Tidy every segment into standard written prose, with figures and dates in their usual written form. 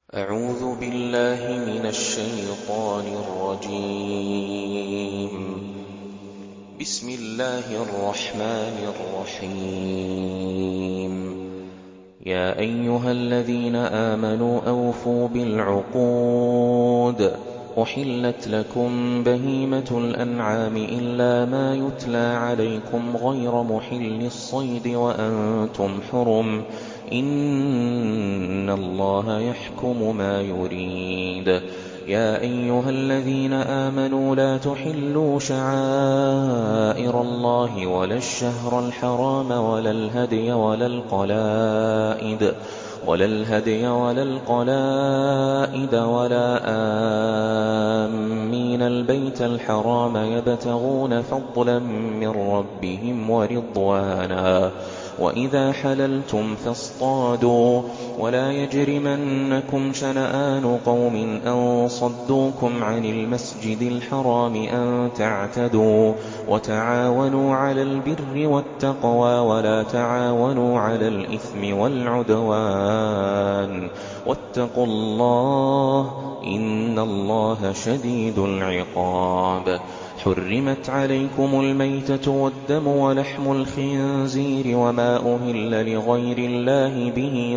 أعوذ بالله من الشيطان الرجيم. بسم الله الرحمن الرحيم. يا أيها الذين آمنوا أوفوا بالعقود. أحلت لكم بهيمة الأنعام إلا ما يتلى عليكم غير محل الصيد وأنتم حرم. إن الله يحكم ما يريد. يا أيها الذين آمنوا لا تحلوا شعائر الله ولا الشهر الحرام ولا الهدي ولا القلائد ولا آمين البيت الحرام يبتغون فضلا من ربهم ورضوانا. وإذا حللتم فاصطادوا ولا يجرمنكم شنآن قوم أن صدوكم عن المسجد الحرام أن تعتدوا. وتعاونوا على البر والتقوى ولا تعاونوا على الإثم والعدوان. واتقوا الله إن الله شديد العقاب. حرمت عليكم الميتة والدم ولحم الخنزير وما أهل لغير الله به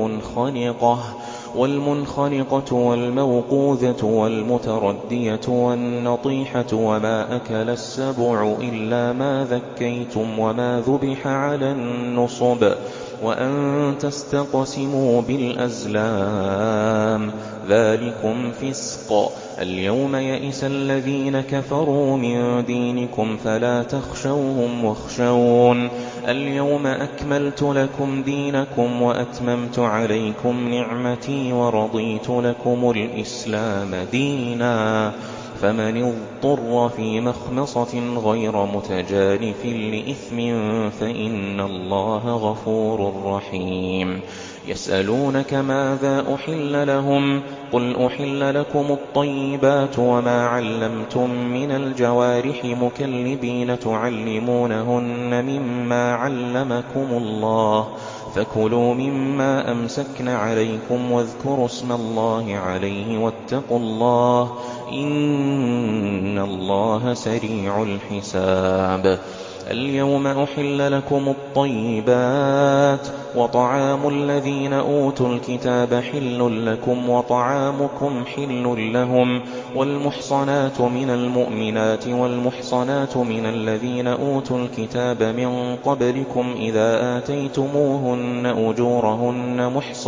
والمنخنقة والموقوذة والمتردية والنطيحة وما أكل السبع إلا ما ذكيتم وما ذبح على النصب وأن تستقسموا بالأزلام ذلكم فسق. اليوم يئس الذين كفروا من دينكم فلا تخشوهم واخشون. اليوم أكملت لكم دينكم وأتممت عليكم نعمتي ورضيت لكم الإسلام دينا. فمن اضطر في مخمصة غير متجانف لإثم فإن الله غفور رحيم. يسألونك ماذا أحل لهم قل أحل لكم الطيبات وما علمتم من الجوارح مكلبين تعلمونهن مما علمكم الله فكلوا مما أمسكن عليكم واذكروا اسم الله عليه واتقوا الله إن الله سريع الحساب. اليوم أحل لكم الطيبات وطعام الذين أوتوا الكتاب حل لكم وطعامكم حل لهم والمحصنات من المؤمنات والمحصنات من الذين أوتوا الكتاب من قبلكم إذا آتيتموهن أجورهن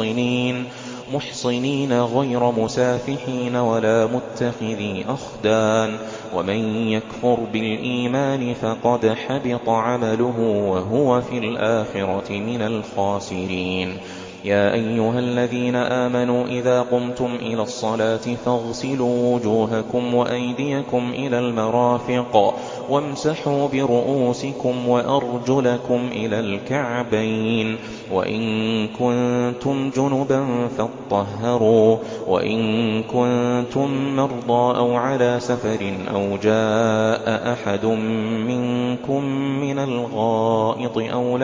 محصنين غير مسافحين ولا متخذي أخدان. ومن يكفر بالإيمان فقد حبط عمله وهو في الآخرة من الخاسرين. يا أيها الذين آمنوا إذا قمتم إلى الصلاة فاغسلوا وجوهكم وأيديكم إلى المرافق وامسحوا برؤوسكم وأرجلكم إلى الكعبين وإن كنتم جنبا فاطهروا وإن كنتم مرضى أو على سفر أو جاء أحد منكم من الغائط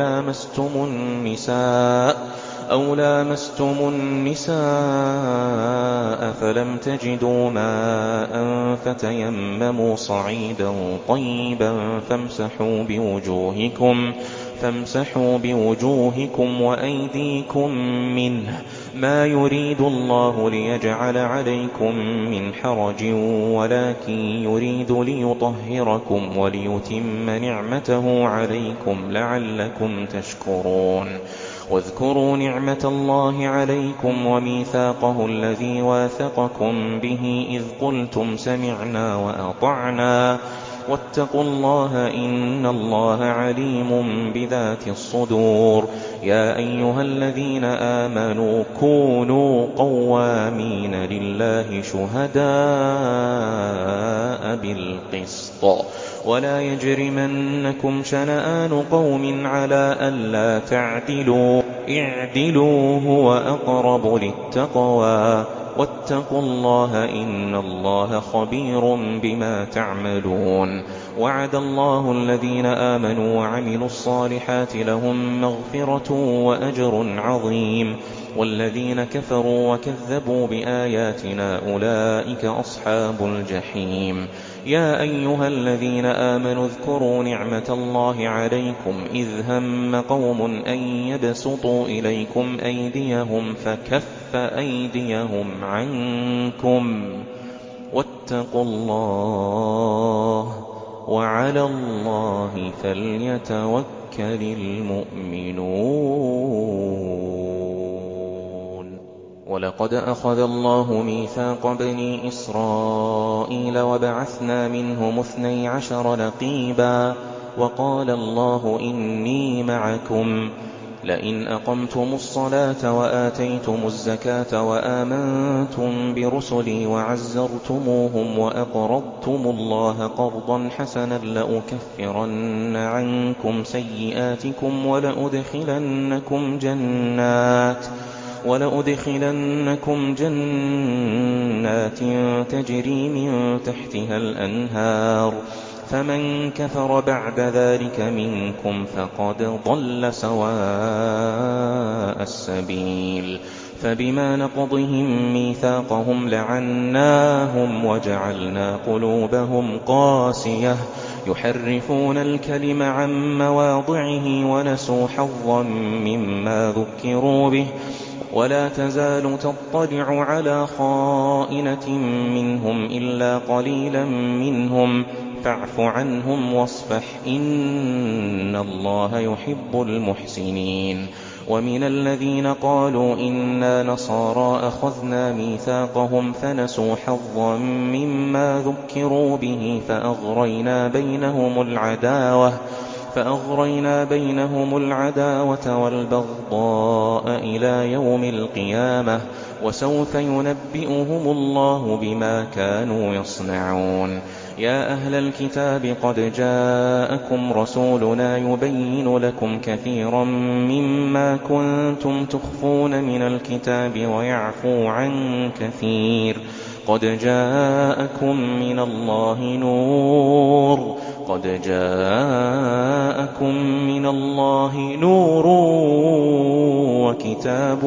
أو لامستم النساء فلم تجدوا ماء فتيمموا صعيدا طيبا فامسحوا بوجوهكم وأيديكم منه ما يريد الله ليجعل عليكم من حرج ولكن يريد ليطهركم وليتم نعمته عليكم لعلكم تشكرون. واذكروا نعمة الله عليكم وميثاقه الذي واثقكم به إذ قلتم سمعنا وأطعنا واتقوا الله إن الله عليم بذات الصدور. يا أيها الذين آمنوا كونوا قوامين لله شهداء بالقسط ولا يجرمنكم شنآن قوم على ألا تعدلوا اعدلوا هو أقرب للتقوى واتقوا الله إن الله خبير بما تعملون. وعد الله الذين آمنوا وعملوا الصالحات لهم مغفرة وأجر عظيم. والذين كفروا وكذبوا بآياتنا أولئك أصحاب الجحيم. يا أيها الذين آمنوا اذكروا نعمة الله عليكم إذ هم قوم أن يبسطوا إليكم أيديهم فكف أيديهم عنكم واتقوا الله وعلى الله فليتوكل المؤمنون. ولقد أخذ الله ميثاق بني إسرائيل وبعثنا منهم 12 نقيبا وقال الله إني معكم لئن أقمتم الصلاة وآتيتم الزكاة وآمنتم برسلي وعزرتموهم وأقرضتم الله قرضا حسنا لأكفرن عنكم سيئاتكم ولأدخلنكم جنات تجري من تحتها الأنهار فمن كفر بعد ذلك منكم فقد ضل سواء السبيل. فبما نقضهم ميثاقهم لعناهم وجعلنا قلوبهم قاسية يحرفون الكلم عن مواضعه ونسوا حظا مما ذكروا به ولا تزال تطلع على خائنة منهم إلا قليلا منهم فاعف عنهم واصفح إن الله يحب المحسنين. ومن الذين قالوا إنا نصارى أخذنا ميثاقهم فنسوا حظا مما ذكروا به فأغرينا بينهم العداوة والبغضاء إلى يوم القيامة وسوف ينبئهم الله بما كانوا يصنعون. يا أهل الكتاب قد جاءكم رسولنا يبين لكم كثيرا مما كنتم تخفون من الكتاب ويعفو عن كثير قد جاءكم من الله نور وكتاب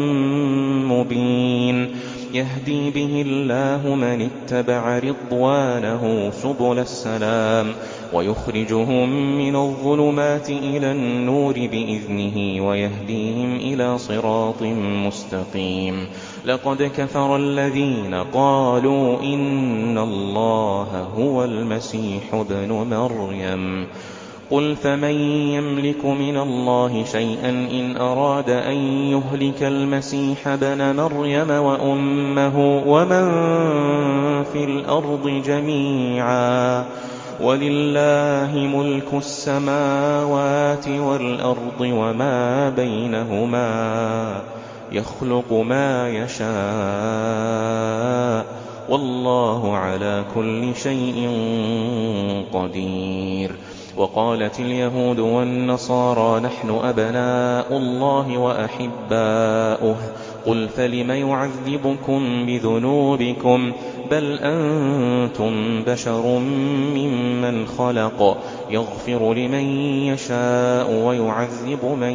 مبين يهدي به الله من اتبع رضوانه سبل السلام ويخرجهم من الظلمات إلى النور بإذنه ويهديهم إلى صراط مستقيم. لقد كفر الذين قالوا إن الله هو المسيح ابن مريم قل فمن يملك من الله شيئا إن أراد أن يهلك المسيح ابن مريم وأمه ومن في الأرض جميعا ولله ملك السماوات والأرض وما بينهما يخلق ما يشاء والله على كل شيء قدير. وقالت اليهود والنصارى نحن أبناء الله وأحباؤه قل فلم يعذبكم بذنوبكم بل أنتم بشر ممن خلق يغفر لمن يشاء ويعذب من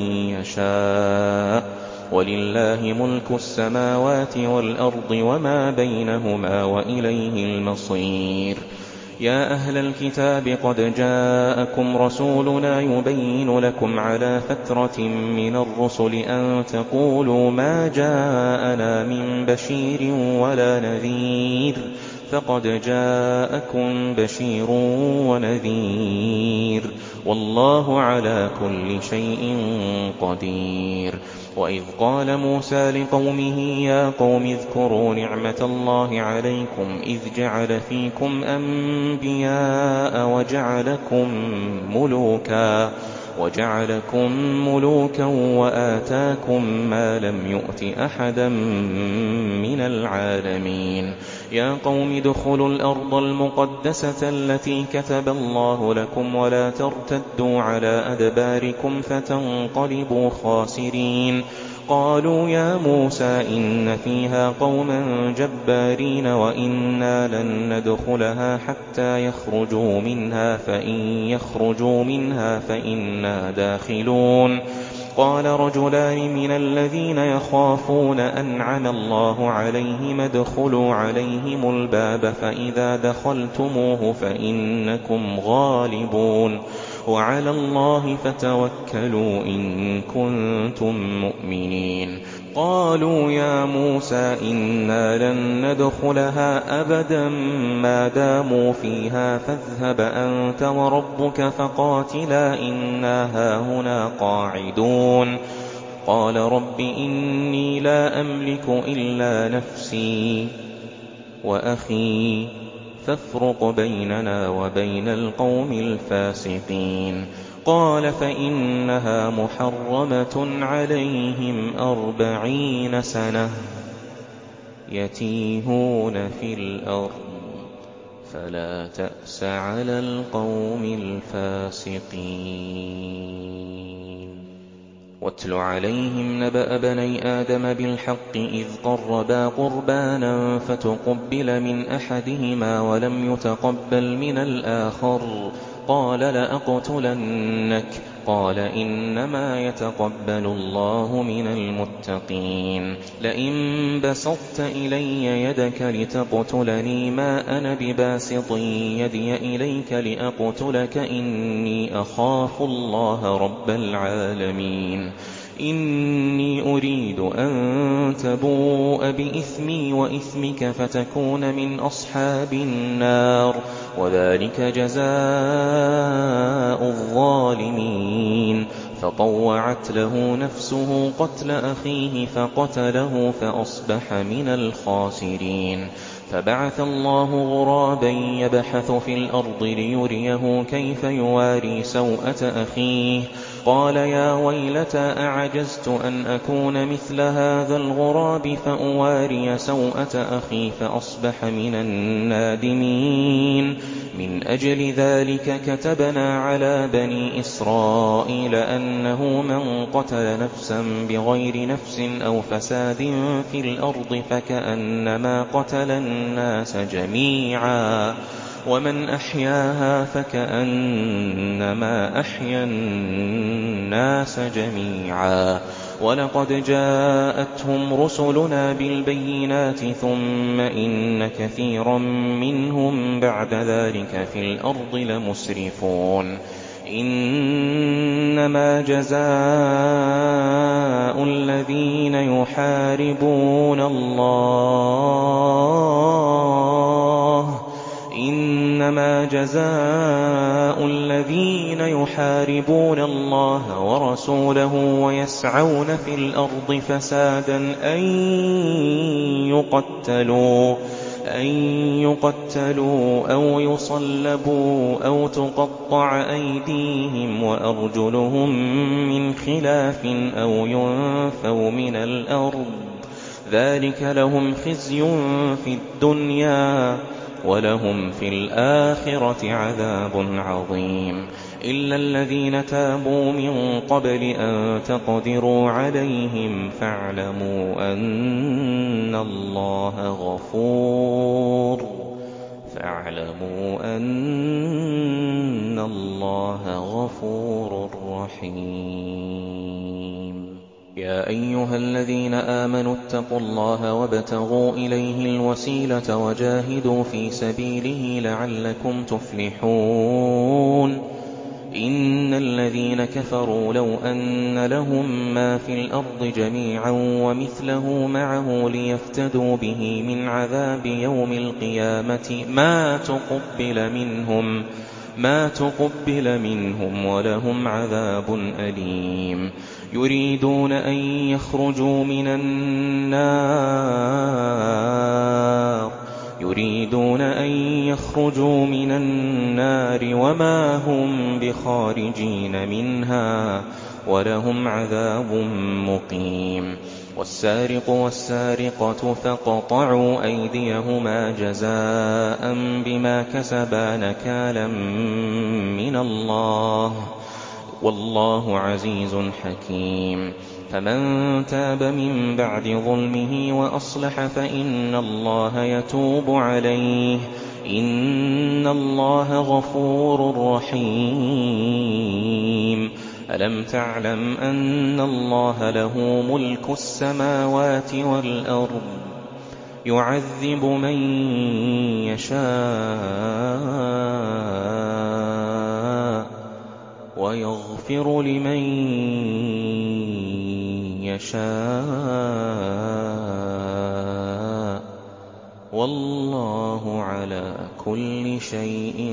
يشاء ولله ملك السماوات والأرض وما بينهما وإليه المصير. يا أهل الكتاب قد جاءكم رسولنا يبين لكم على فترة من الرسل أن تقولوا ما جاءنا من بشير ولا نذير فقد جاءكم بشير ونذير والله على كل شيء قدير. وإذ قال موسى لقومه يا قوم اذكروا نعمة الله عليكم إذ جعل فيكم أنبياء وجعلكم ملوكا وآتاكم ما لم يؤت أحدا من العالمين. يا قوم ادخلوا الأرض المقدسة التي كتب الله لكم ولا ترتدوا على أدباركم فتنقلبوا خاسرين. قالوا يا موسى إن فيها قوما جبارين وإنا لن ندخلها حتى يخرجوا منها فإن يخرجوا منها فإنا داخلون. قال رجلان من الذين يخافون أنعم الله عليهم ادخلوا عليهم الباب فإذا دخلتموه فإنكم غالبون وعلى الله فتوكلوا إن كنتم مؤمنين. قالوا يا موسى إنا لن ندخلها أبدا ما داموا فيها فاذهب أنت وربك فقاتلا إنا هاهنا قاعدون. قال رب إني لا أملك إلا نفسي وأخي فافرق بيننا وبين القوم الفاسقين. قال فإنها محرمة عليهم 40 سنة يتيهون في الأرض فلا تأس على القوم الفاسقين. واتل عليهم نبأ بني آدم بالحق إذ قربا قربانا فتقبل من أحدهما ولم يتقبل من الآخر قال لأقتلنك قال إنما يتقبل الله من المتقين. لئن بسطت إلي يدك لتقتلني ما أنا بباسط يدي إليك لأقتلك إني أخاف الله رب العالمين. إني أريد أن تبوء بإثمي وإثمك فتكون من أصحاب النار وذلك جزاء الظالمين. فطوعت له نفسه قتل أخيه فقتله فأصبح من الخاسرين. فبعث الله غرابا يبحث في الأرض ليريه كيف يواري سوءة أخيه قال يا ويلتى أعجزت أن أكون مثل هذا الغراب فأواري سوءة أخي فأصبح من النادمين. من أجل ذلك كتبنا على بني إسرائيل أنه من قتل نفسا بغير نفس أو فساد في الأرض فكأنما قتل الناس جميعا ومن أحياها فكأنما أحيا الناس جميعا. ولقد جاءتهم رسلنا بالبينات ثم إن كثيرا منهم بعد ذلك في الأرض لمسرفون. إنما جزاء الذين يحاربون الله ورسوله ويسعون في الأرض فسادا أن يقتلوا أو يصلبوا أو تقطع أيديهم وأرجلهم من خلاف أو ينفوا من الأرض ذلك لهم خزي في الدنيا ولهم في الآخرة عذاب عظيم. إلا الذين تابوا من قبل أن تقدروا عليهم فاعلموا أن الله غفور رحيم. يا أيها الذين آمنوا اتقوا الله وابتغوا إليه الوسيلة وجاهدوا في سبيله لعلكم تفلحون. إن الذين كفروا لو أن لهم ما في الأرض جميعا ومثله معه ليفتدوا به من عذاب يوم القيامة ما تقبل منهم ولهم عذاب أليم. يريدون أن يخرجوا من النار وما هم بخارجين منها ولهم عذاب مقيم. والسارق والسارقة فاقطعوا أيديهما جزاء بما كسبا نكالا من الله والله عزيز حكيم. فمن تاب من بعد ظلمه وأصلح فإن الله يتوب عليه إن الله غفور رحيم. ألم تعلم أن الله له ملك السماوات والأرض يعذب من يشاء ويغفر لمن يشاء والله على كل شيء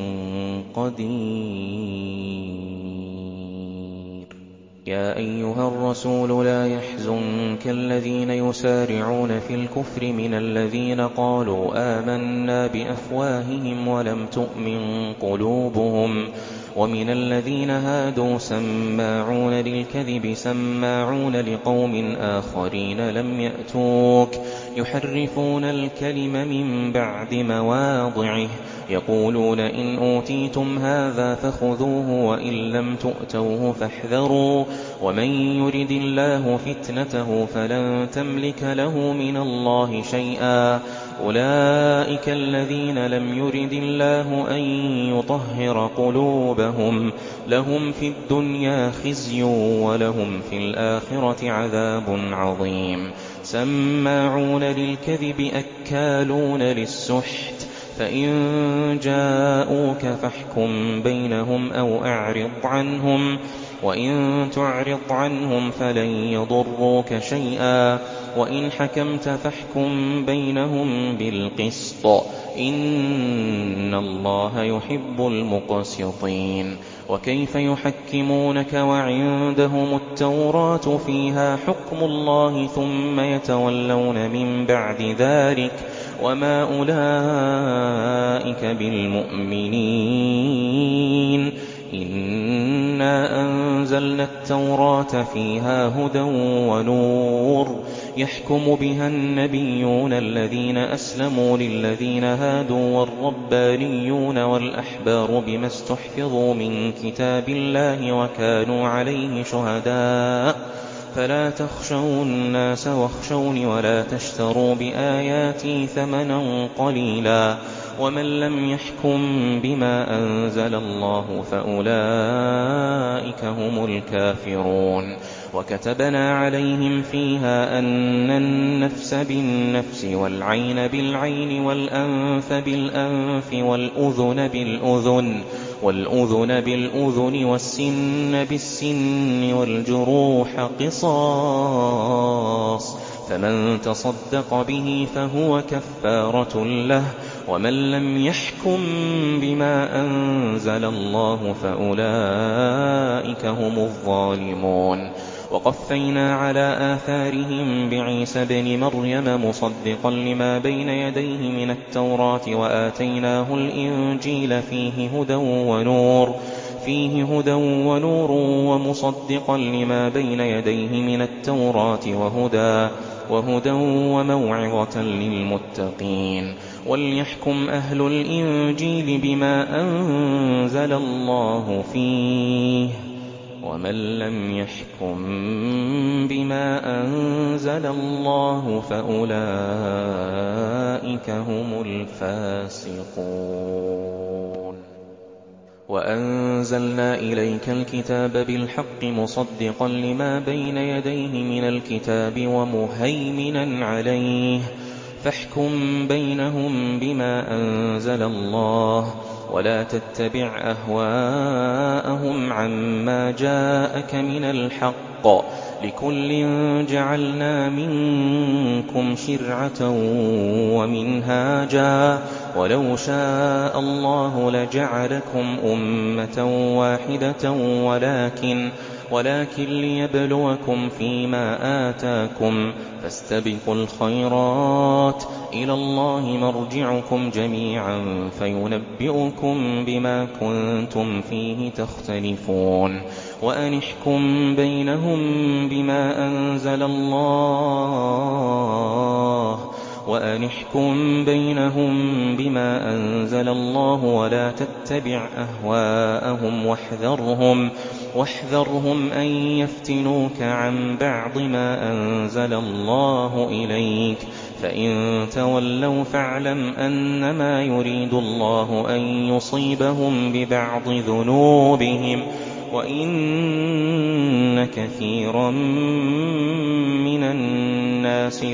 قدير. يا أيها الرسول لا يحزنك الذين يسارعون في الكفر من الذين قالوا آمنا بأفواههم ولم تؤمن قلوبهم ومن الذين هادوا سماعون للكذب سماعون لقوم آخرين لم يأتوك يحرفون الكلم من بعد مواضعه يقولون إن أوتيتم هذا فخذوه وإن لم تؤتوه فاحذروا ومن يرد الله فتنته فلن تملك له من الله شيئا أولئك الذين لم يرد الله أن يطهر قلوبهم لهم في الدنيا خزي ولهم في الآخرة عذاب عظيم. سماعون للكذب أكالون للسحت فإن جاءوك فاحكم بينهم أو أعرض عنهم وإن تعرض عنهم فلن يضروك شيئا وإن حكمت فاحكم بينهم بالقسط إن الله يحب المقسطين. وكيف يحكمونك وعندهم التوراة فيها حكم الله ثم يتولون من بعد ذلك وما أولئك بالمؤمنين. إنا أنزلنا التوراة فيها هدى ونور يحكم بها النبيون الذين أسلموا للذين هادوا والربانيون والأحبار بما استحفظوا من كتاب الله وكانوا عليه شهداء فلا تخشوا الناس واخشوني ولا تشتروا بآياتي ثمنا قليلا ومن لم يحكم بما أنزل الله فأولئك هم الكافرون. وكتبنا عليهم فيها أن النفس بالنفس والعين بالعين والأنف بالأنف والأذن بالأذن والسن بالسن والجروح قصاص فمن تصدق به فهو كفارة له ومن لم يحكم بما أنزل الله فأولئك هم الظالمون. وقفينا على آثارهم بعيسى ابن مريم مصدقا لما بين يديه من التوراة وآتيناه الإنجيل فيه هدى ونور ومصدقا لما بين يديه من التوراة وهدى وموعظة للمتقين. وليحكم أهل الإنجيل بما أنزل الله فيه ومن لم يحكم بما أنزل الله فأولئك هم الفاسقون. وأنزلنا إليك الكتاب بالحق مصدقا لما بين يديه من الكتاب ومهيمنا عليه فاحكم بينهم بما أنزل الله ولا تتبع أهواءهم عما جاءك من الحق لكل جعلنا منكم شرعة ومنهاجا ولو شاء الله لجعلكم أمة واحدة ولكن ليبلوكم فيما آتاكم فاستبقوا الخيرات إلى الله مرجعكم جميعا فينبئكم بما كنتم فيه تختلفون. وأن احكم بينهم بما أنزل الله ولا تتبع أهواءهم واحذرهم أن يفتنوك عن بعض ما أنزل الله إليك فإن تولوا فاعلم أنما يريد الله أن يصيبهم ببعض ذنوبهم وَإِنَّ كَثِيرًا مِّنَ النَّاسِ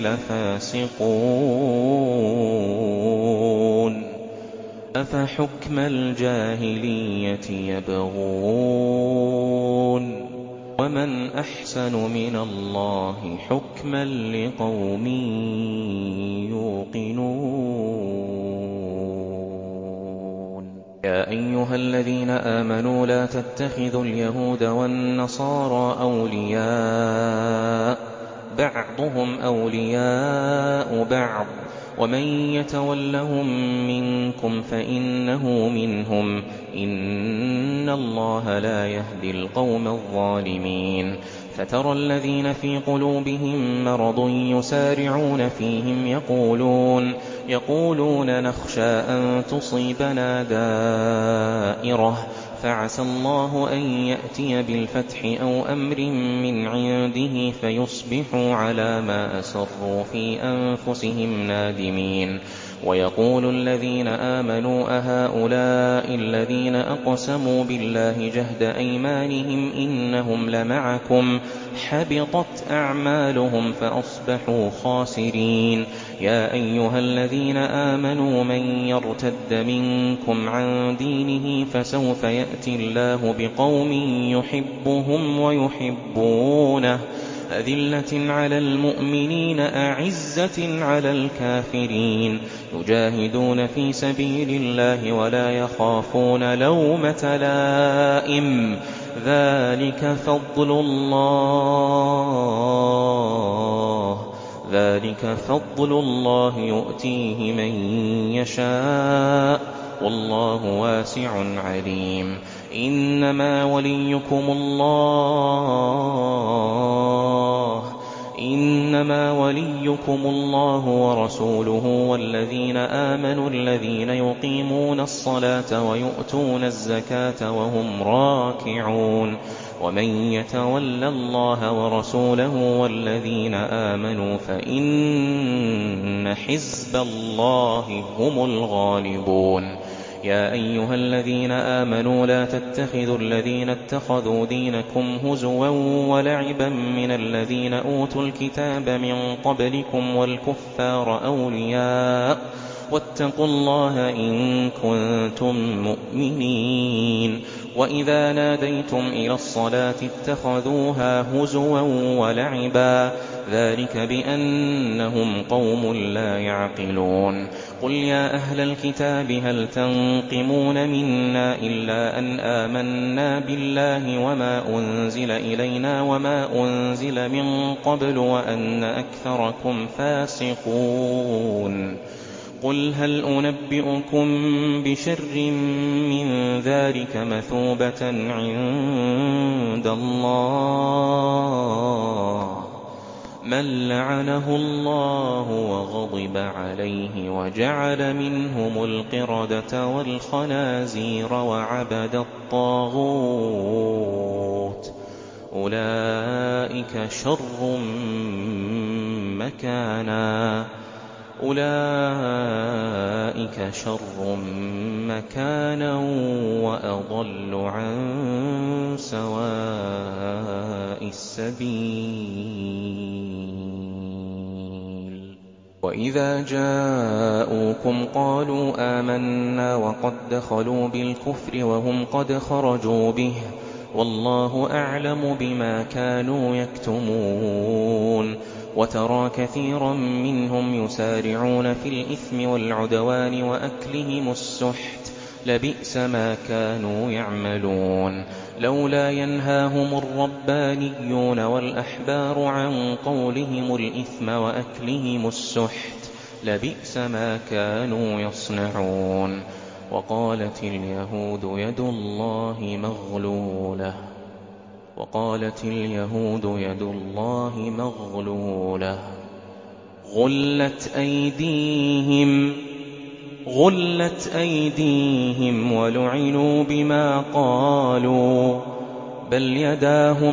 لَفَاسِقُونَ أَفَحُكْمَ الْجَاهِلِيَّةِ يَبْغُونَ وَمَنْ أَحْسَنُ مِنَ اللَّهِ حُكْمًا لِقَوْمٍ يُوقِنُونَ يَا أَيُّهَا الَّذِينَ آمَنُوا لَا تَتَّخِذُوا الْيَهُودَ وَالنَّصَارَىٰ أَوْلِيَاءَ بَعْضُهُمْ أَوْلِيَاءُ بَعْضٍ وَمَن يَتَوَلَّهُم مِّنكُمْ فَإِنَّهُ مِنْهُمْ ۗ إِنَّ اللَّهَ لَا يَهْدِي الْقَوْمَ الظَّالِمِينَ فَتَرَى الَّذِينَ فِي قُلُوبِهِم مَّرَضٌ يُسَارِعُونَ فِيهِمْ يَقُولُونَ نَخْشَىٰ أَن تُصِيبَنَا دَائِرَةٌ فَعَسَى اللَّهُ أَن يَأْتِيَ بِالْفَتْحِ أَوْ أَمْرٍ مِّنْ عِندِهِ فَيُصْبِحُوا عَلَىٰ مَا أَسَرُّوا فِي أَنفُسِهِمْ نَادِمِينَ وَيَقُولُ الَّذِينَ آمَنُوا أَهَٰؤُلَاءِ الَّذِينَ أَقْسَمُوا بِاللَّهِ جَهْدَ أَيْمَانِهِمْ إِنَّهُمْ لَمَعَكُمْ ۚ حَبِطَتْ أَعْمَالُهُمْ فَأَصْبَحُوا خَاسِرِينَ يَا أَيُّهَا الَّذِينَ آمَنُوا مَن يَرْتَدَّ مِنكُمْ عَن دِينِهِ فَسَوْفَ يَأْتِي اللَّهُ بِقَوْمٍ يُحِبُّهُمْ وَيُحِبُّونَهُ أَذِلَّةٍ عَلَى الْمُؤْمِنِينَ أَعِزَّةٍ عَلَى الْكَافِرِينَ يُجَاهِدُونَ فِي سَبِيلِ اللَّهِ وَلَا يَخَافُونَ لَوْمَةَ لَائِمٍ ۚ ذَٰلِكَ فَضْلُ اللَّهِ يُؤْتِيهِ مَن يَشَاءُ ۚ وَاللَّهُ وَاسِعٌ عَلِيمٌ إِنَّمَا وَلِيُّكُمُ اللَّهُ وَرَسُولُهُ وَالَّذِينَ آمَنُوا الَّذِينَ يُقِيمُونَ الصَّلَاةَ وَيُؤْتُونَ الزَّكَاةَ وَهُمْ رَاكِعُونَ وَمَن يَتَوَلَّ اللَّهَ وَرَسُولَهُ وَالَّذِينَ آمَنُوا فَإِنَّ حِزْبَ اللَّهِ هُمُ الْغَالِبُونَ يَا أَيُّهَا الَّذِينَ آمَنُوا لَا تَتَّخِذُوا الَّذِينَ اتَّخَذُوا دِينَكُمْ هُزُوًا وَلَعِبًا مِّنَ الَّذِينَ أُوتُوا الْكِتَابَ مِن قَبْلِكُمْ وَالْكُفَّارَ أَوْلِيَاءَ ۚ وَاتَّقُوا اللَّهَ إِن كُنتُم مُّؤْمِنِينَ وَإِذَا نَادَيْتُمْ إِلَى الصَّلَاةِ اتَّخَذُوهَا هُزُوًا وَلَعِبًا ۚ ذَٰلِكَ بِأَنَّهُمْ قَوْمٌ لَّا يَعْقِلُونَ قُلْ يَا أَهْلَ الْكِتَابِ هَلْ تَنقِمُونَ مِنَّا إِلَّا أَنْ آمَنَّا بِاللَّهِ وَمَا أُنزِلَ إِلَيْنَا وَمَا أُنزِلَ مِن قَبْلُ وَأَنَّ أَكْثَرَكُمْ فَاسِقُونَ قُلْ هَلْ أُنَبِّئُكُم بِشَرٍّ مِّن ذَٰلِكَ مَثُوبَةً عِندَ اللَّهِ مَن لَّعَنَهُ اللَّهُ وَغَضِبَ عَلَيْهِ وَجَعَلَ مِنْهُمُ الْقِرَدَةَ وَالْخَنَازِيرَ وَعَبَدَ الطَّاغُوتَ ۚ أُولَٰئِكَ شَرٌّ مَّكَانًا وَأَضَلُّ عَن سَوَاءِ السَّبِيلِ وَإِذَا جَاءُوكُمْ قَالُوا آمَنَّا وَقَد دَّخَلُوا بِالْكُفْرِ وَهُمْ قَدْ خَرَجُوا بِهِ ۚ وَاللَّهُ أَعْلَمُ بِمَا كَانُوا يَكْتُمُونَ وَتَرَىٰ كَثِيرًا مِّنْهُمْ يُسَارِعُونَ في الْإِثْمِ وَالْعُدْوَانِ وَأَكْلِهِمُ السُّحْتَ ۚ لَبِئْسَ مَا كَانُوا يَعْمَلُونَ لَوْلَا يَنْهَاهُمُ الرَّبَّانِيُّونَ وَالْأَحْبَارُ عَن قَوْلِهِمُ الْإِثْمَ وَأَكْلِهِمُ السُّحْتَ ۚ لَبِئْسَ مَا كَانُوا يَصْنَعُونَ وَقَالَتِ الْيَهُودُ يَدُ اللَّهِ مَغْلُولَةٌ غُلَّتْ أَيْدِيهِمْ وَلُعِنُوا بِمَا قَالُوا ۘ بَلْ يَدَاهُ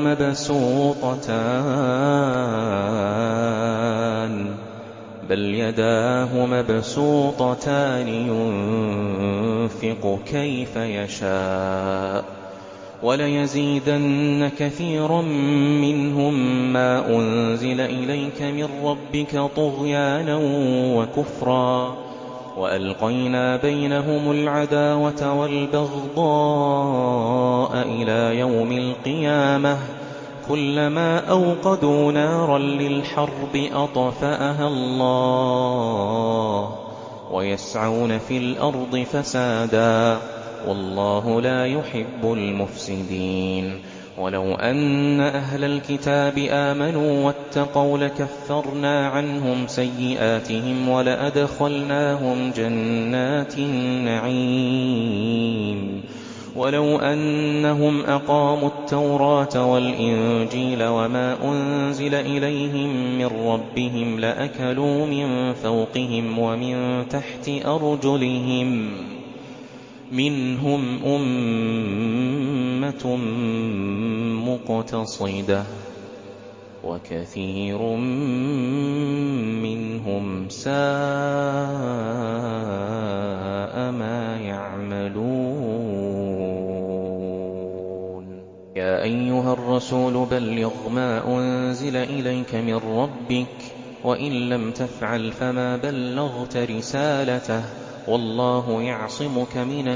مَبْسُوطَتَانِ يُنفِقُ كَيْفَ يَشَاءُ ۚ وَلَيَزِيدَنَّ كَثِيرًا مِّنْهُم مَّا أُنزِلَ إِلَيْكَ مِن رَّبِّكَ طُغْيَانًا وَكُفْرًا وَأَلْقَيْنَا بَيْنَهُمُ الْعَدَاوَةَ وَالْبَغْضَاءَ إِلَىٰ يَوْمِ الْقِيَامَةِ كُلَّمَا أَوْقَدُوا نَارًا لِّلْحَرْبِ أَطْفَأَهَا اللَّهُ وَيَسْعَوْنَ فِي الْأَرْضِ فَسَادًا وَاللَّهُ لَا يُحِبُّ الْمُفْسِدِينَ وَلَوْ أَنَّ أَهْلَ الْكِتَابِ آمَنُوا وَاتَّقَوْا لَكَفَّرْنَا عَنْهُمْ سَيِّئَاتِهِمْ وَلَأَدْخَلْنَاهُمْ جَنَّاتِ النَّعِيمِ وَلَوْ أَنَّهُمْ أَقَامُوا التَّوْرَاةَ وَالْإِنجِيلَ وَمَا أُنزِلَ إِلَيْهِم مِّن رَّبِّهِمْ لَأَكَلُوا مِن فَوْقِهِمْ وَمِن تَحْتِ أَرْجُلِهِم مِّنْهُمْ أُمَّةٌ مُّقْتَصِدَةٌ وَكَثِيرٌ مِّنْهُمْ سَاءَ مَا يَعْمَلُونَ يَا أَيُّهَا الرَّسُولُ بَلِّغْ مَا أُنزِلَ إِلَيْكَ مِن رَّبِّكَ وَإِن لَّمْ تَفْعَلْ فَمَا بَلَّغْتَ رِسَالَتَهُ وَاللَّهُ يَعْصِمُكَ مِنَ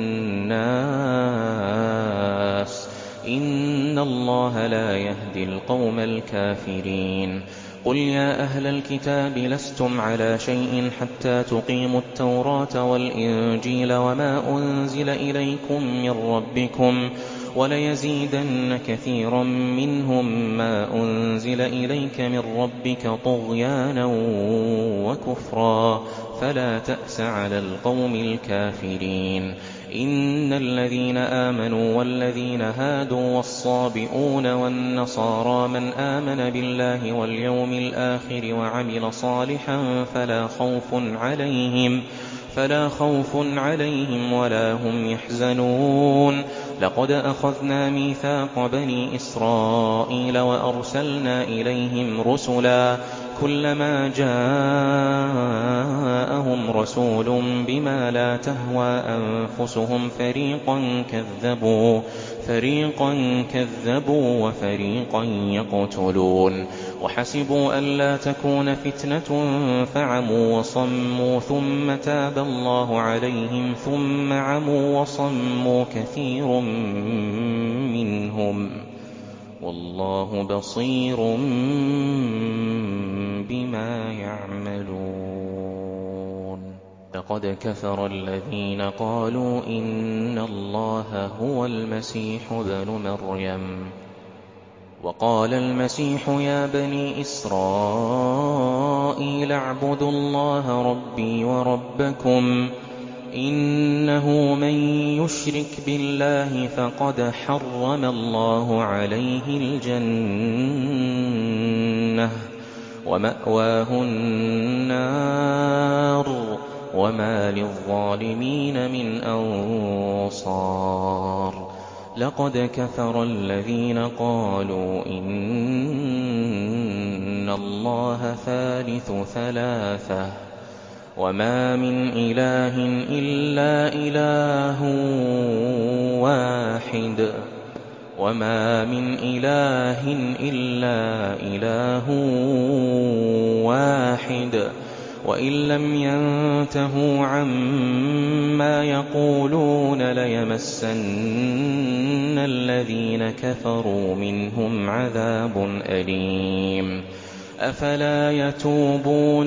النَّاسِ إِنَّ اللَّهَ لَا يَهْدِي الْقَوْمَ الْكَافِرِينَ قُلْ يَا أَهْلَ الْكِتَابِ لَسْتُمْ عَلَىٰ شَيْءٍ حَتَّىٰ تُقِيمُوا التَّوْرَاةَ وَالْإِنجِيلَ وَمَا أُنزِلَ إِلَيْكُم مِّن رَّبِّكُمْ وَلَيَزِيدَنَّ كَثِيرًا مِّنْهُم مَّا أُنزِلَ إِلَيْكَ مِن رَّبِّكَ طُغْيَانًا وَكُفْرًا فَلَا تَأْسَ عَلَى الْقَوْمِ الْكَافِرِينَ إِنَّ الَّذِينَ آمَنُوا وَالَّذِينَ هَادُوا وَالصَّابِئُونَ وَالنَّصَارَىٰ مَنْ آمَنَ بِاللَّهِ وَالْيَوْمِ الْآخِرِ وَعَمِلَ صَالِحًا فَلَا خَوْفٌ عَلَيْهِمْ وَلَا هُمْ يَحْزَنُونَ لَقَدْ أَخَذْنَا مِيثَاقَ بَنِي إِسْرَائِيلَ وَأَرْسَلْنَا إِلَيْهِمْ رُسُلًا كُلَّمَا جَاءَهُمْ رَسُولٌ بِمَا لَا تَهْوَىٰ أَنفُسُهُمْ فَرِيقًا كَذَّبُوا وَفَرِيقًا يَقْتُلُونَ وَحَسِبُوا أَلَّا تَكُونَ فِتْنَةٌ فَعَمُوا وَصَمُّوا ثُمَّ تَابَ اللَّهُ عَلَيْهِمْ ثُمَّ عَمُوا وَصَمُّوا كَثِيرٌ مِّنْهُمْ وَاللَّهُ بَصِيرٌ بِمَا يَعْمَلُونَ لَقَدْ كَفَرَ الَّذِينَ قَالُوا إِنَّ اللَّهَ هُوَ الْمَسِيحُ ابْنُ مَرْيَمَ وَقَالَ الْمَسِيحُ يَا بَنِي إِسْرَائِيلَ اعْبُدُوا اللَّهَ رَبِّي وَرَبَّكُمْ إِنَّهُ مَن يُشْرِكْ بِاللَّهِ فَقَدْ حَرَّمَ اللَّهُ عَلَيْهِ الْجَنَّةَ وَمَأْوَاهُ النَّارُ وَمَا لِلظَّالِمِينَ مِنْ أَنصَارٍ لَقَدْ كَفَرَ الَّذِينَ قَالُوا إِنَّ اللَّهَ ثَالِثُ ثَلَاثَةٍ وَمَا مِنْ إِلَٰهٍ إِلَّا إِلَٰهٌ وَاحِدٌ وَإِن لَّمْ يَنتَهُوا عَمَّا يَقُولُونَ لَيَمَسَّنَّ الَّذِينَ كَفَرُوا مِنْهُمْ عَذَابٌ أَلِيمٌ أَفَلَا يَتُوبُونَ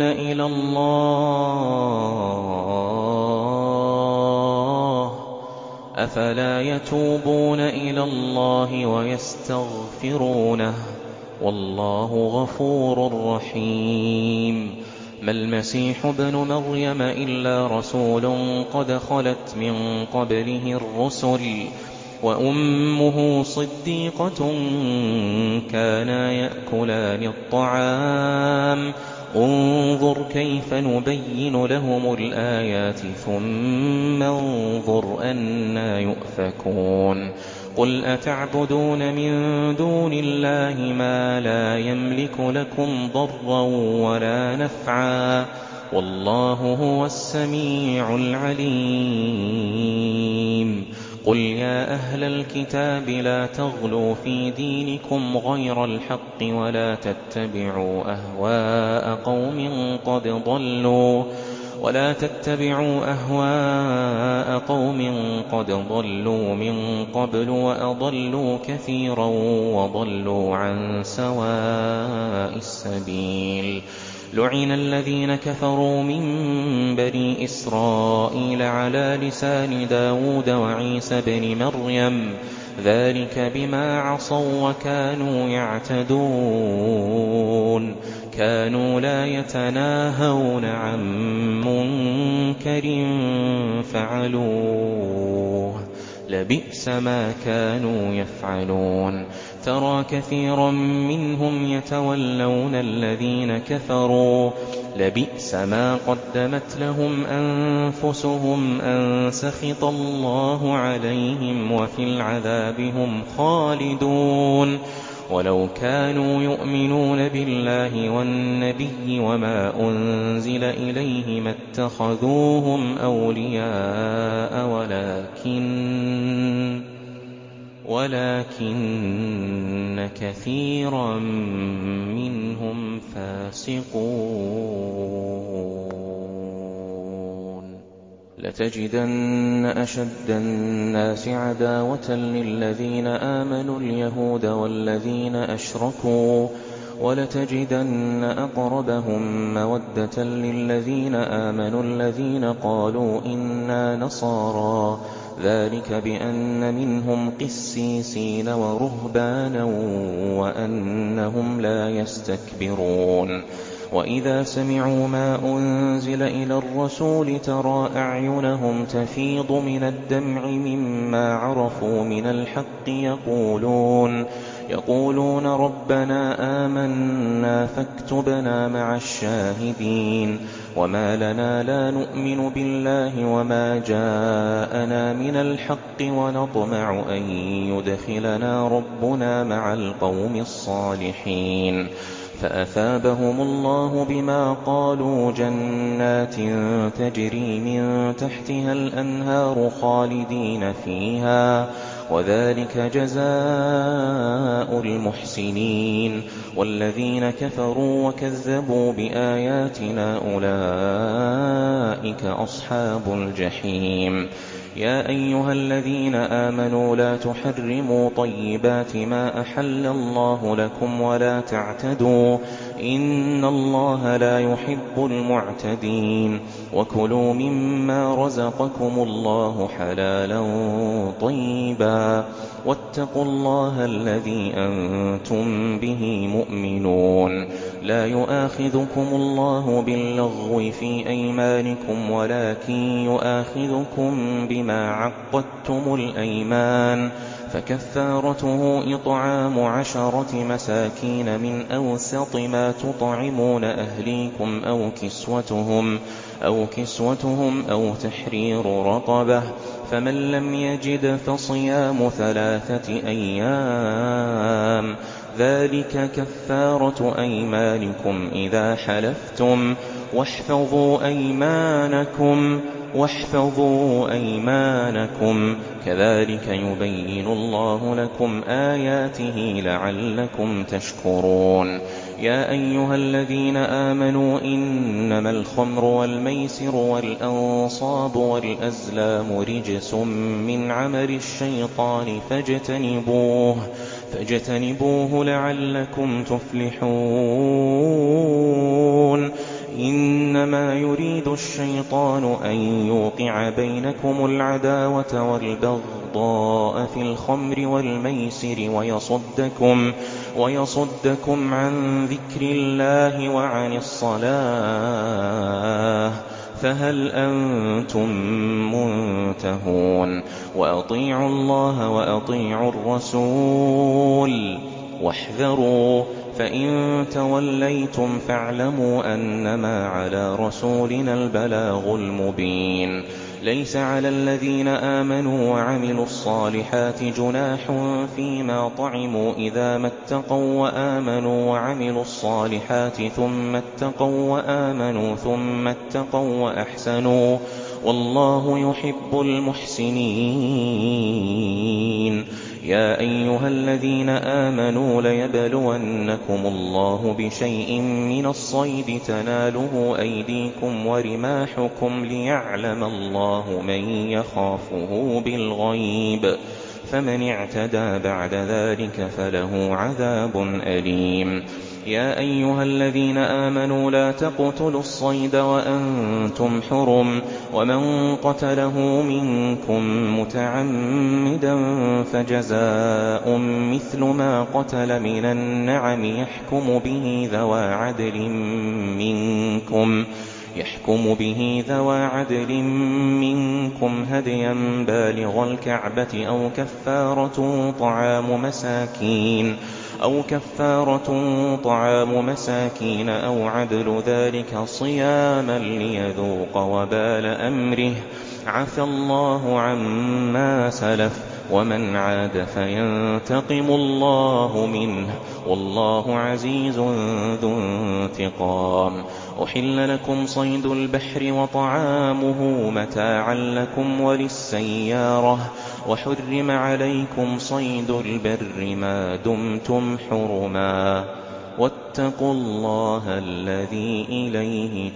إِلَى اللَّهِ وَيَسْتَغْفِرُونَهُ وَاللَّهُ غَفُورٌ رَّحِيمٌ مَا الْمَسِيحُ ابْنُ مَرْيَمَ إِلَّا رَسُولٌ قَدْ خَلَتْ مِن قَبْلِهِ الرُّسُلُ وَأُمُّهُ صِدِّيقَةٌ كَانَا يَأْكُلَانِ الطَّعَامَ انظُرْ كَيْفَ نُبَيِّنُ لَهُمُ الْآيَاتِ ثُمَّ انظُرْ أَنَّىٰ يُؤْفَكُونَ قُلْ أَتَعْبُدُونَ مِن دُونِ اللَّهِ مَا لَا يَمْلِكُ لَكُمْ ضَرًّا وَلَا نَفْعًا وَاللَّهُ هُوَ السَّمِيعُ الْعَلِيمُ قُلْ يَا أَهْلَ الْكِتَابِ لَا تَغْلُوا فِي دِينِكُمْ غَيْرَ الْحَقِّ وَلَا تَتَّبِعُوا أَهْوَاءَ قَوْمٍ قَدْ ضَلُّوا مِن قَبْلُ وَأَضَلُّوا كَثِيرًا وَضَلُّوا عَن سَوَاءِ السَّبِيلِ لُعِنَ الَّذِينَ كَفَرُوا مِن بَنِي إِسْرَائِيلَ عَلَىٰ لِسَانِ دَاوُودَ وَعِيسَى ابْنِ مَرْيَمَ ذَٰلِكَ بِمَا عَصَوا وَّكَانُوا يَعْتَدُونَ كَانُوا لَا يَتَنَاهَوْنَ عَن مُّنكَرٍ فَعَلُوهُ لَبِئْسَ مَا كَانُوا يَفْعَلُونَ تَرَىٰ كَثِيرًا مِّنْهُمْ يَتَوَلَّوْنَ الَّذِينَ كَفَرُوا لَبِئْسَ مَا قَدَّمَتْ لَهُمْ أَنفُسُهُمْ أَن سَخِطَ اللَّهُ عَلَيْهِمْ وَفِي الْعَذَابِ هُمْ خَالِدُونَ وَلَوْ كَانُوا يُؤْمِنُونَ بِاللَّهِ وَالنَّبِيِّ وَمَا أُنزِلَ إِلَيْهِ مَا اتَّخَذُوهُمْ أَوْلِيَاءَ وَلَٰكِنَّ كَثِيرًا مِّنْهُمْ فَاسِقُونَ لَتَجِدَنَّ أَشَدَّ النَّاسِ عَدَاوَةً لِّلَّذِينَ آمَنُوا الْيَهُودَ وَالَّذِينَ أَشْرَكُوا وَلَتَجِدَنَّ أَقْرَبَهُم مَّوَدَّةً لِّلَّذِينَ آمَنُوا الَّذِينَ قَالُوا إِنَّا نَصَارَىٰ ذَٰلِكَ بِأَنَّ مِنْهُمْ قِسِّيسِينَ وَرُهْبَانًا وَأَنَّهُمْ لَا يَسْتَكْبِرُونَ وَإِذَا سَمِعُوا مَا أُنزِلَ إِلَى الرَّسُولِ تَرَىٰ أَعْيُنَهُمْ تَفِيضُ مِنَ الدَّمْعِ مِمَّا عَرَفُوا مِنَ الْحَقِّ يَقُولُونَ رَبَّنَا آمَنَّا فَاكْتُبْنَا مَعَ الشَّاهِدِينَ وَمَا لَنَا لَا نُؤْمِنُ بِاللَّهِ وَمَا جَاءَنَا مِنَ الْحَقِّ وَنَطْمَعُ أَن يُدْخِلَنَا رَبُّنَا مَعَ الْقَوْمِ الصَّالِحِينَ فَأَثَابَهُمُ اللَّهُ بِمَا قَالُوا جَنَّاتٍ تَجْرِي مِن تَحْتِهَا الْأَنْهَارُ خَالِدِينَ فِيهَا وَذَٰلِكَ جَزَاءُ الْمُحْسِنِينَ وَالَّذِينَ كَفَرُوا وَكَذَّبُوا بِآيَاتِنَا أُولَٰئِكَ أَصْحَابُ الْجَحِيمِ يَا أَيُّهَا الَّذِينَ آمَنُوا لَا تُحَرِّمُوا طَيِّبَاتِ مَا أَحَلَّ اللَّهُ لَكُمْ وَلَا تَعْتَدُوا إِنَّ اللَّهَ لَا يُحِبُّ الْمُعْتَدِينَ وَكُلُوا مِمَّا رَزَقَكُمُ اللَّهُ حَلَالًا طَيِّبًا وَاتَّقُوا اللَّهَ الَّذِي أَنتُم بِهِ مُؤْمِنُونَ لَا يُؤَاخِذُكُمُ اللَّهُ بِاللَّغْوِ فِي أَيْمَانِكُمْ وَلَٰكِن يُؤَاخِذُكُم بِمَا عَقَّدتُّمُ الْأَيْمَانَ فَكَفَّارَتُهُ إِطْعَامُ 10 مساكين من أوسط ما تطعمون أهليكم أو كسوتهم أو تحرير رقبة فمن لم يجد فصيام 3 أيام ذلك كفارة أيمانكم إذا حلفتم واحفظوا أيمانكم كذلك يبين الله لكم آياته لعلكم تشكرون يا أيها الذين آمنوا إنما الخمر والميسر والأنصاب والأزلام رجس من عمل الشيطان فاجتنبوه لعلكم تفلحون إنما يريد الشيطان أن يوقع بينكم العداوة والبغضاء في الخمر والميسر ويصدكم عن ذكر الله وعن الصلاة فهل أنتم منتهون وأطيعوا الله وأطيعوا الرسول واحذروا فإن توليتم فاعلموا أنما على رسولنا البلاغ المبين ليس على الذين آمنوا وعملوا الصالحات جناح فيما طعموا إذا ما اتقوا وآمنوا وعملوا الصالحات ثم اتقوا وآمنوا ثم اتقوا وأحسنوا وَاللَّهُ يُحِبُّ الْمُحْسِنِينَ. يَا أَيُّهَا الَّذِينَ آمَنُوا لَيَبْلُوَنَّكُمُ اللَّهُ بِشَيْءٍ مِّنَ الصَّيْدِ تَنَالُهُ أَيْدِيكُمْ وَرِمَاحُكُمْ لِيَعْلَمَ اللَّهُ مَن يَخَافُهُ بِالْغَيْبِ ۚ فَمَنِ اعْتَدَىٰ بَعْدَ ذَٰلِكَ فَلَهُ عَذَابٌ أَلِيمٌ. يَا أَيُّهَا الَّذِينَ آمَنُوا لَا تَقْتُلُوا الصَّيْدَ وَأَنتُمْ حُرُمٌ ۚ وَمَن قَتَلَهُ مِنكُم مُّتَعَمِّدًا فَجَزَاءٌ مِّثْلُ مَا قَتَلَ مِنَ النَّعَمِ يَحْكُمُ بِهِ ذَوَا عَدْلٍ مِّنكُمْ هَدْيًا بَالِغَ الْكَعْبَةِ أَوْ كَفَّارَةٌ طَعَامُ مَسَاكِينَ أَوْ عَدْلُ ذَٰلِكَ صِيَامًا لِّيَذُوقَ وَبَالَ أَمْرِهِ ۗ عَفَا اللَّهُ عَمَّا سَلَفَ ۚ وَمَنْ عَادَ فَيَنتَقِمُ اللَّهُ مِنْهُ ۗ وَاللَّهُ عَزِيزٌ ذُو انتِقَامٍ. أُحِلَّ لَكُمْ صَيْدُ الْبَحْرِ وَطَعَامُهُ مَتَاعًا لَّكُمْ وَلِلسَّيَّارَةِ ۖ وَحُرِّمَ عَلَيْكُمْ صَيْدُ الْبَرِّ مَا دُمْتُمْ حُرُمًا ۗ وَاتَّقُوا اللَّهَ الَّذِي إِلَيْهِ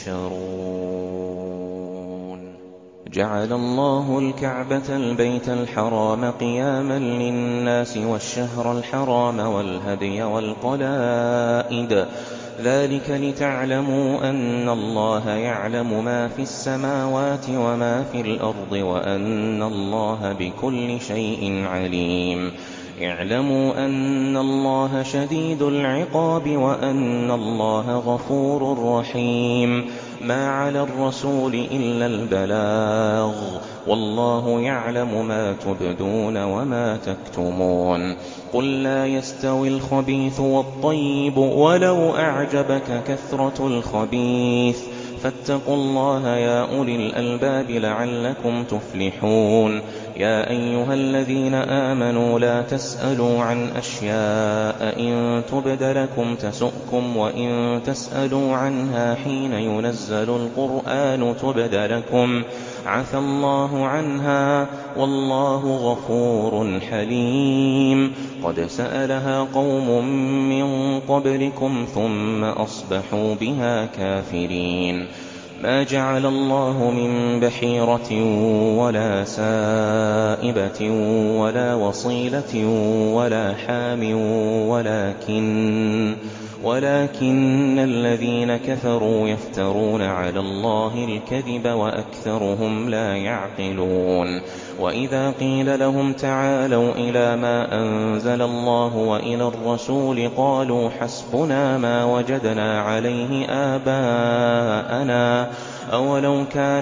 تُحْشَرُونَ. جَعَلَ اللَّهُ الْكَعْبَةَ الْبَيْتَ الْحَرَامَ قِيَامًا لِّلنَّاسِ وَالشَّهْرَ الْحَرَامَ وَالْهَدْيَ وَالْقَلَائِدَ ۚ ذَٰلِكَ لِتَعْلَمُوا أَنَّ اللَّهَ يَعْلَمُ مَا فِي السَّمَاوَاتِ وَمَا فِي الْأَرْضِ وَأَنَّ اللَّهَ بِكُلِّ شَيْءٍ عَلِيمٌ. اعْلَمُوا أَنَّ اللَّهَ شَدِيدُ الْعِقَابِ وَأَنَّ اللَّهَ غَفُورٌ رَّحِيمٌ. مَا عَلَى الرَّسُولِ إِلَّا الْبَلَاغُ ۗ وَاللَّهُ يَعْلَمُ مَا تُبْدُونَ وَمَا تَكْتُمُونَ. قُل لَّا يَسْتَوِي الْخَبِيثُ وَالطَّيِّبُ وَلَوْ أَعْجَبَكَ كَثْرَةُ الْخَبِيثِ ۚ فَاتَّقُوا اللَّهَ يَا أُولِي الْأَلْبَابِ لَعَلَّكُمْ تُفْلِحُونَ. يَا أَيُّهَا الَّذِينَ آمَنُوا لَا تَسْأَلُوا عَنْ أَشْيَاءَ إِن تُبْدَ لَكُمْ تَسُؤْكُمْ، وَإِن تَسْأَلُوا عَنْهَا حِينَ يُنَزَّلُ الْقُرْآنُ تُبْدَ لَكُمْ عَفَا اللَّهُ عَنْهَا ۗ وَاللَّهُ غَفُورٌ حَلِيمٌ. قَدْ سَأَلَهَا قَوْمٌ مِّن قَبْلِكُمْ ثُمَّ أَصْبَحُوا بِهَا كَافِرِينَ. مَا جَعَلَ اللَّهُ مِن بَحِيرَةٍ وَلَا سَائِبَةٍ وَلَا وَصِيلَةٍ وَلَا حَامٍ وَلَٰكِنَّ الَّذِينَ كَفَرُوا يَفْتَرُونَ عَلَى اللَّهِ الْكَذِبَ وَأَكْثَرُهُمْ لَا يَعْقِلُونَ. وَإِذَا قِيلَ لَهُمْ تَعَالَوْا إِلَىٰ مَا أَنزَلَ اللَّهُ وَإِلَى الرَّسُولِ قَالُوا حَسْبُنَا مَا وَجَدْنَا عَلَيْهِ آبَاءَنَا ۚ أَوَلَوْ كَانَ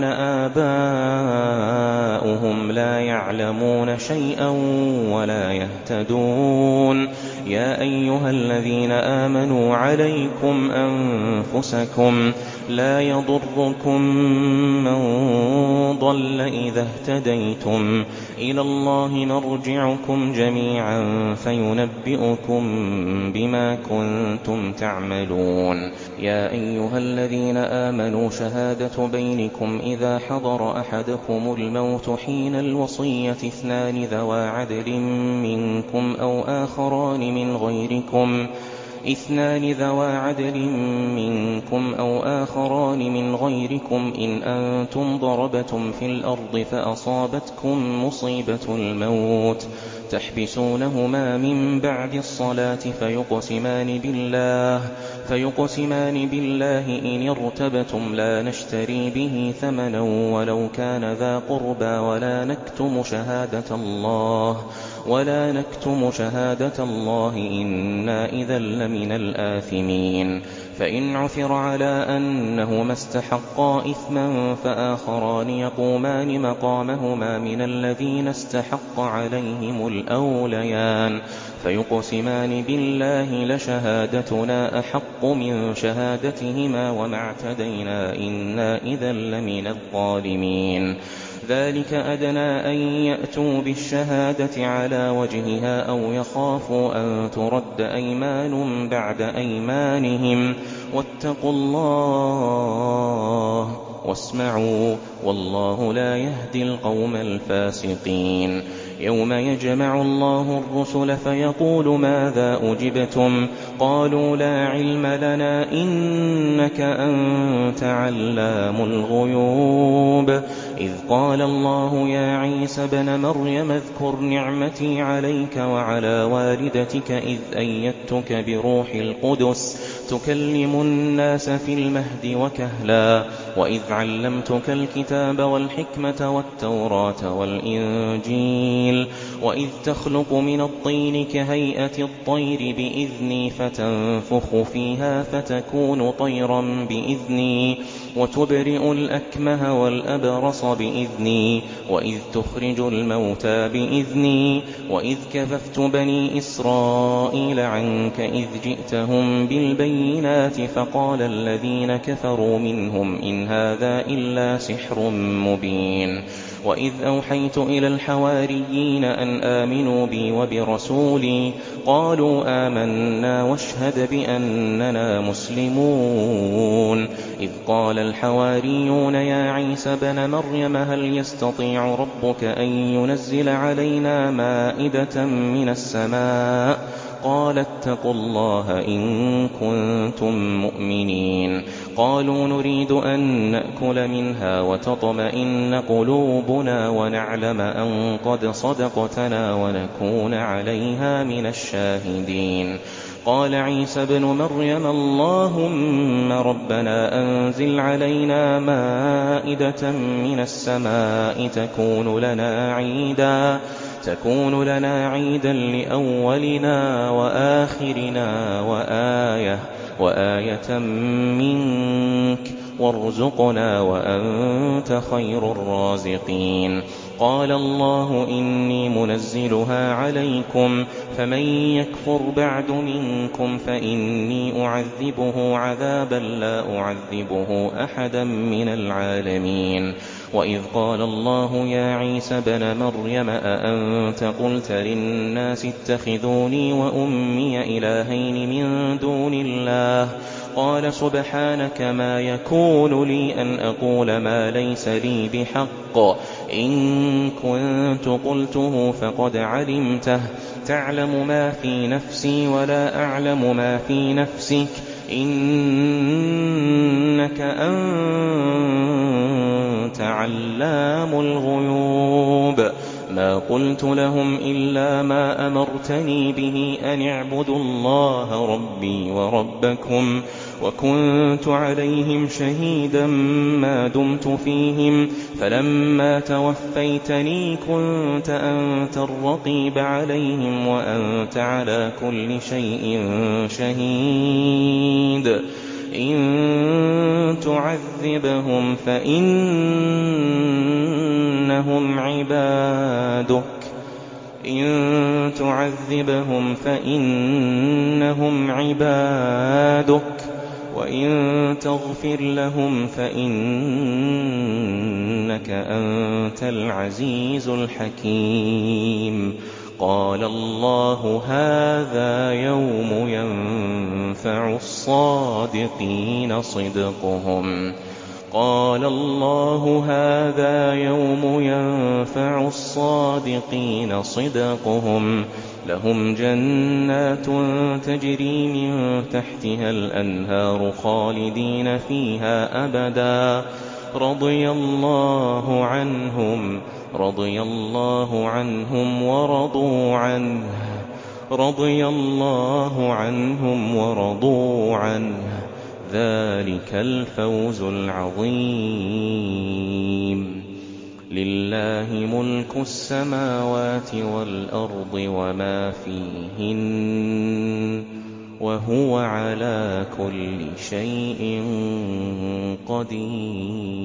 آبَاؤُهُمْ لَا يَعْلَمُونَ شَيْئًا وَلَا يَهْتَدُونَ. يَا أَيُّهَا الَّذِينَ آمَنُوا عَلَيْكُمْ أَنفُسَكُمْ ۖ لَا يَضُرُّكُم مَّن ضَلَّ إِذَا اهْتَدَيْتُمْ ۚ إِلَى اللَّهِ مَرْجِعُكُمْ جَمِيعًا فَيُنَبِّئُكُم بِمَا كُنتُمْ تَعْمَلُونَ. يَا أَيُّهَا الَّذِينَ آمَنُوا شَهَادَةُ بَيْنِكُمْ إِذَا حَضَرَ أَحَدَكُمُ الْمَوْتُ حِينَ الْوَصِيَّةِ اثْنَانِ ذَوَا عَدْلٍ مِّنكُمْ أَوْ آخَرَانِ مِنْ غَيْرِكُمْ إِنْ أَنتُمْ ضَرَبْتُمْ فِي الْأَرْضِ فَأَصَابَتْكُم مُّصِيبَةُ الْمَوْتِ تَحْبِسُونَهُمَا مِن بَعْدِ الصَّلَاةِ فيقسمان بالله إن ارْتَبْتُمْ لَا نَشْتَرِي بِهِ ثَمَنًا وَلَوْ كَانَ ذَا قُرْبَىٰ وَلَا نَكْتُمُ شَهَادَةَ اللَّهِ إِنَّا إِذًا لَّمِنَ الْآثِمِينَ. فَإِنْ عُثِرَ عَلَىٰ أَنَّهُمَا اسْتَحَقَّا إِثْمًا فَآخَرَانِ يَقُومَانِ مَقَامَهُمَا مِنَ الَّذِينَ اسْتَحَقَّ عَلَيْهِمُ الْأَوْلَيَانِ فيقسمان بالله لشهادتنا أحق من شهادتهما وما اعتدينا إنا إذا لمن الظالمين. ذلك أدنى أن يأتوا بالشهادة على وجهها أو يخافوا أن ترد أيمان بعد أيمانهم واتقوا الله واسمعوا والله لا يهدي القوم الفاسقين. يوم يجمع الله الرسل فيقول ماذا أجبتم قالوا لا علم لنا إنك أنت علام الغيوب. إذ قال الله يا عيسى ابن مريم اذكر نعمتي عليك وعلى والدتك إذ أيدتك بروح القدس تكلم الناس في المهد وكهلا وإذ علمتك الكتاب والحكمة والتوراة والإنجيل وإذ تخلق من الطين كهيئة الطير بإذني فتنفخ فيها فتكون طيرا بإذني وتبرئ الأكمه والأبرص بإذني وإذ تخرج الموتى بإذني وإذ كففت بني إسرائيل عنك إذ جئتهم بالبينات فقال الذين كفروا منهم إن هذا إلا سحر مبين. وإذ أوحيت إلى الحواريين أن آمنوا بي وبرسولي قالوا آمنا واشهد بأننا مسلمون. إذ قال الحواريون يا عيسى ابن مريم هل يستطيع ربك أن ينزل علينا مائدة من السماء قال اتقوا الله إن كنتم مؤمنين. قالوا نريد أن نأكل منها وتطمئن قلوبنا ونعلم أن قد صدقتنا ونكون عليها من الشاهدين. قال عيسى ابن مريم اللهم ربنا أنزل علينا مائدة من السماء تكون لنا عيدا لأولنا وآخرنا وآية منك وارزقنا وأنت خير الرازقين. قال الله إني منزلها عليكم فمن يكفر بعد منكم فإني أعذبه عذابا لا أعذبه أحدا من العالمين. وإذ قال الله يا عيسى ابن مريم أأنت قلت للناس اتخذوني وأمي إلهين من دون الله قال سبحانك ما يكون لي أن أقول ما ليس لي بحق إن كنت قلته فقد علمته تعلم ما في نفسي ولا أعلم ما في نفسك إنك أنت علام الغيوب. ما قلت لهم إلا ما أمرتني به أن اعبدوا الله ربي وربكم وكنت عليهم شهيدا ما دمت فيهم فلما توفيتني كنت أنت الرقيب عليهم وأنت على كل شيء شهيد. إن تعذبهم فإنهم عبادك وإن تغفر لهم فإنك أنت العزيز الحكيم. قال الله هذا يوم ينفع الصادقين صدقهم لهم جنات تجري من تحتها الأنهار خالدين فيها أبدا رضي الله عنهم ورضوا عنه ذلك الفوز العظيم. لله ملك السماوات والأرض وما فيهن وهو على كل شيء قدير.